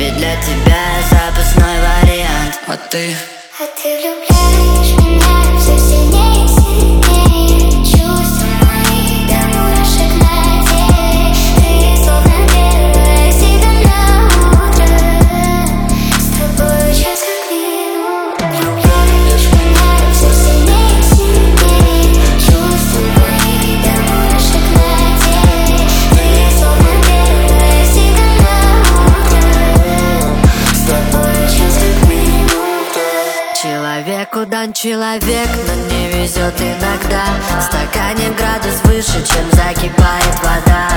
Ведь для тебя я запасной вариант. А ты влюбляешь меня все сильнее и сильнее. Чувства мои до мурашек на теле. Ты словно первая всегда на утро. С тобой час как минута. Влюбляешь меня все сильнее и сильнее. Чувства мои до мурашек на теле. Ты словно первая всегда на утро. С тобой час как минута. Человеку дан человек, но не везет иногда. В стакане градус выше, чем закипает вода.